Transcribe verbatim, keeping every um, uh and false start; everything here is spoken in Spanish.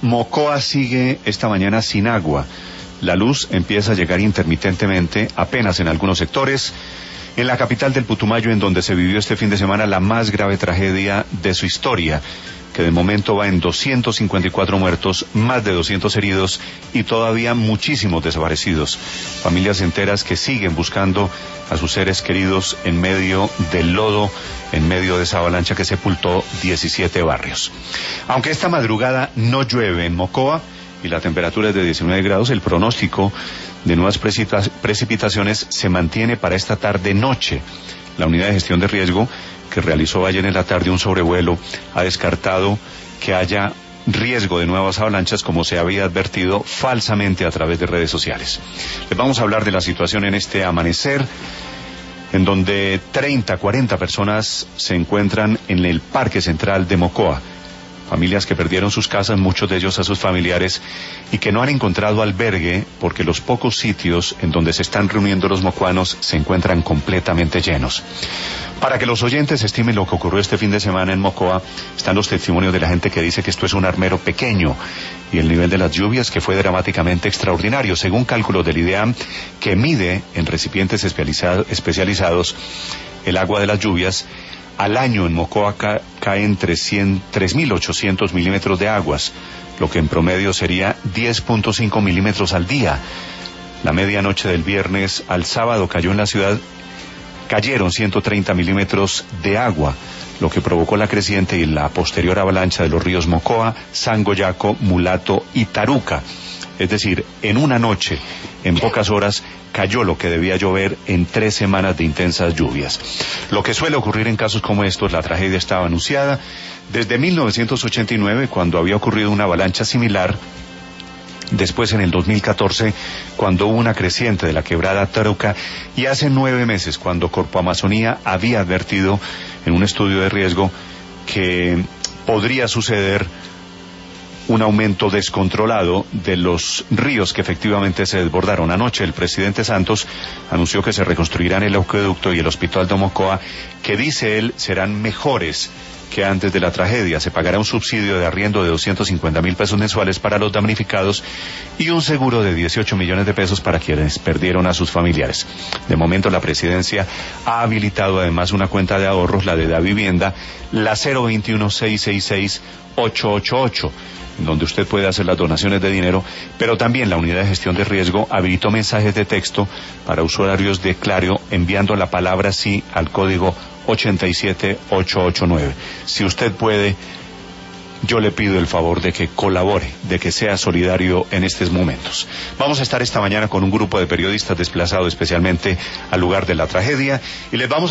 Mocoa sigue esta mañana sin agua. La luz empieza a llegar intermitentemente, apenas en algunos sectores. En la capital del Putumayo, en donde se vivió este fin de semana la más grave tragedia de su historia, que de momento va en doscientos cincuenta y cuatro muertos, más de doscientos heridos y todavía muchísimos desaparecidos. Familias enteras que siguen buscando a sus seres queridos en medio del lodo, en medio de esa avalancha que sepultó diecisiete barrios. Aunque esta madrugada no llueve en Mocoa y la temperatura es de diecinueve grados, el pronóstico de nuevas precipitaciones se mantiene para esta tarde-noche. La unidad de gestión de riesgo que realizó ayer en la tarde un sobrevuelo ha descartado que haya riesgo de nuevas avalanchas, como se había advertido falsamente a través de redes sociales. Les vamos a hablar de la situación en este amanecer, en donde treinta, cuarenta personas se encuentran en el Parque Central de Mocoa. Familias que perdieron sus casas, muchos de ellos a sus familiares, y que no han encontrado albergue porque los pocos sitios en donde se están reuniendo los mocuanos se encuentran completamente llenos. Para que los oyentes estimen lo que ocurrió este fin de semana en Mocoa, están los testimonios de la gente que dice que esto es un armero pequeño y el nivel de las lluvias que fue dramáticamente extraordinario. Según cálculos del IDEAM, que mide en recipientes especializados el agua de las lluvias, al año en Mocoa ca caen tres mil ochocientos milímetros de aguas, lo que en promedio sería diez punto cinco milímetros al día. La medianoche del viernes al sábado cayó en la ciudad, cayeron ciento treinta milímetros de agua, lo que provocó la creciente y la posterior avalancha de los ríos Mocoa, Sangoyaco, Mulato y Taruca. Es decir, en una noche, en pocas horas, cayó lo que debía llover en tres semanas de intensas lluvias. Lo que suele ocurrir en casos como estos, la tragedia estaba anunciada desde mil novecientos ochenta y nueve, cuando había ocurrido una avalancha similar. Después en el dos mil catorce, cuando hubo una creciente de la quebrada Taruca, y hace nueve meses, cuando Corpo Amazonía había advertido en un estudio de riesgo que podría suceder un aumento descontrolado de los ríos que efectivamente se desbordaron. Anoche el presidente Santos anunció que se reconstruirán el acueducto y el hospital de Mocoa, que dice él serán mejores que antes de la tragedia. Se pagará un subsidio de arriendo de doscientos cincuenta mil pesos mensuales para los damnificados y un seguro de dieciocho millones de pesos para quienes perdieron a sus familiares. De momento la presidencia ha habilitado además una cuenta de ahorros, la de Da Vivienda, la cero veintiuno, seiscientos sesenta y seis, ochocientos ochenta y ocho, en donde usted puede hacer las donaciones de dinero, pero también la unidad de gestión de riesgo habilitó mensajes de texto para usuarios de Claro enviando la palabra sí al código ochenta y siete ochocientos ochenta y nueve. Si usted puede, yo le pido el favor de que colabore, de que sea solidario en estos momentos. Vamos a estar esta mañana con un grupo de periodistas desplazados especialmente al lugar de la tragedia y les vamos